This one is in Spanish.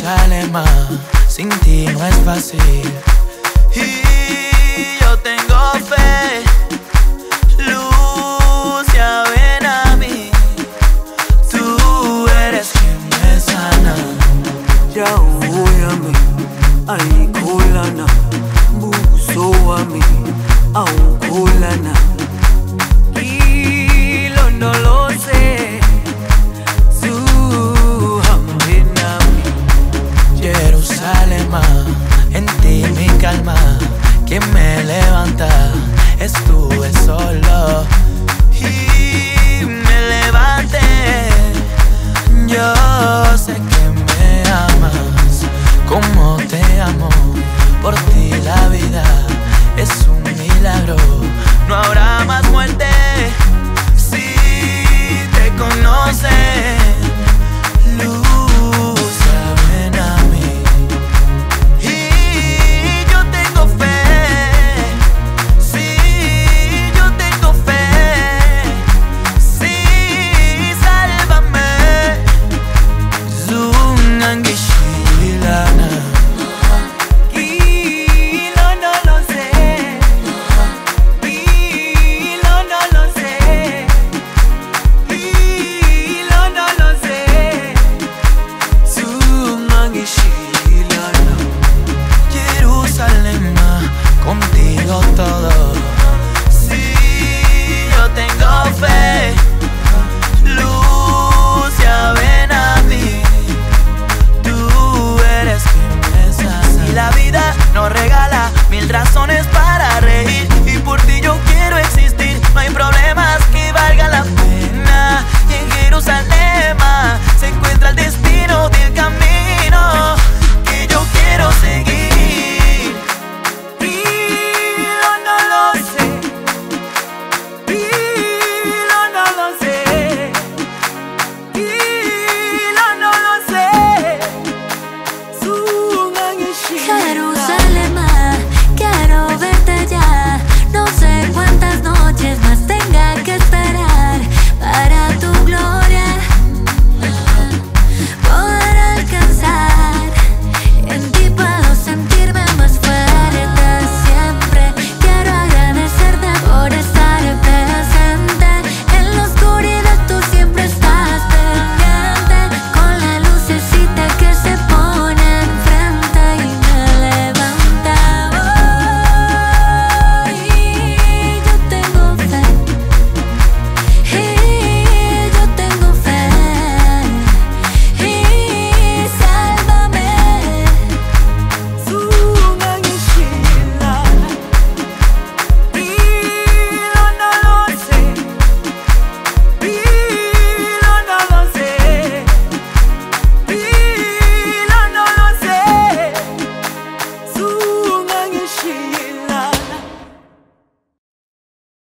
Jerusalén, sin ti no es fácil. Y yo tengo fe, luz, ya ven a mí. Tú eres quien me sana. Ya voy a mí, ay kulana, buso a mí, au kulana. Y no lo sé, tú ven a mí. Jerusalén, en ti mi calma, quien me levanta, estuve solo y me levanté. Yo sé que me amas, como te amo, por ti la vida es un milagro.